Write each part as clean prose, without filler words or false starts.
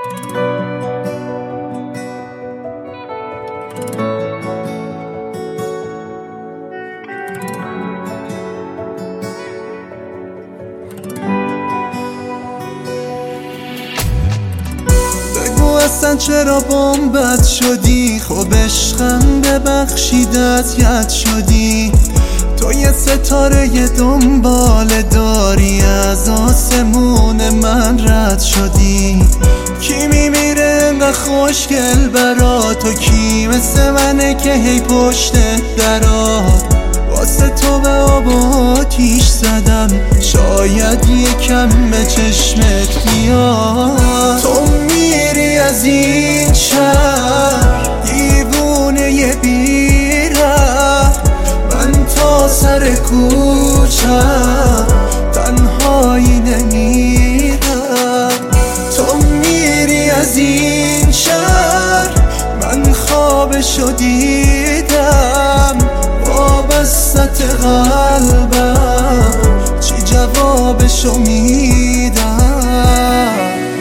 اصلا چرا بام بد شدی؟ خب عشقم ببخشیدت ید شدی. تو یه ستاره دنبال داری، از آسمون من رد شدی. کی میمیره انقدر خوشگل برا تو؟ کی مثل منه که هی پشت درا؟ واسه تو به آب و آتیش زدم، شاید یکم به چشمت بیاد. تو میری از این شهر دیوونه بیره، من تا سر کوچم تنهایی نمیرم. تو میری از این شهر، من خوابشو دیدم. وابسته قلبم، چی جوابشو میدم؟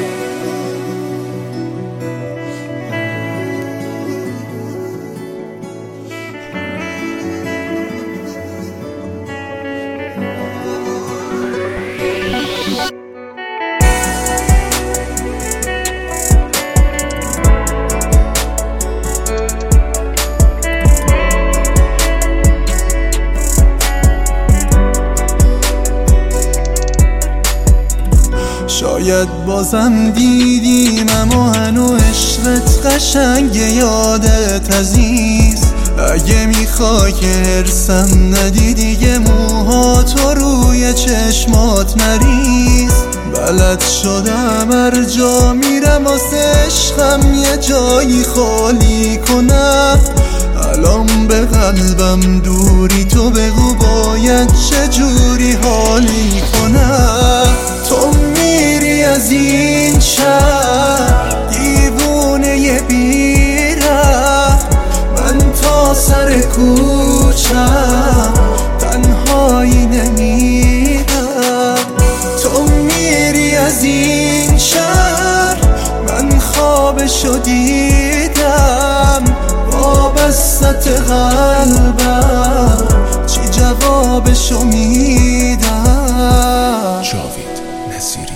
شاید بازم دیدیم، اما هنو عشقت قشنگه، یادت عزیز. اگه میخوای که هرسم ندی دیگه، موهاتو روی چشمات نریز. بلد شدم هر جا میرم واسه عشقم یه جایی خالی کنم. الان به قلبم دوری، تو بگو باید چجوری حالی کنم؟ تو میری از این شهر دیوونه بیره، من تا سر کوچم تنهایی نمیرم. تو میری از این شهر، من خوابشو دیدم. وابسته قلبم، چی جوابشو میدم؟ جاوید نصیری.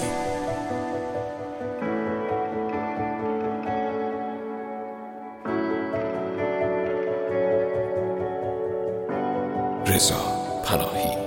رضا پناهی.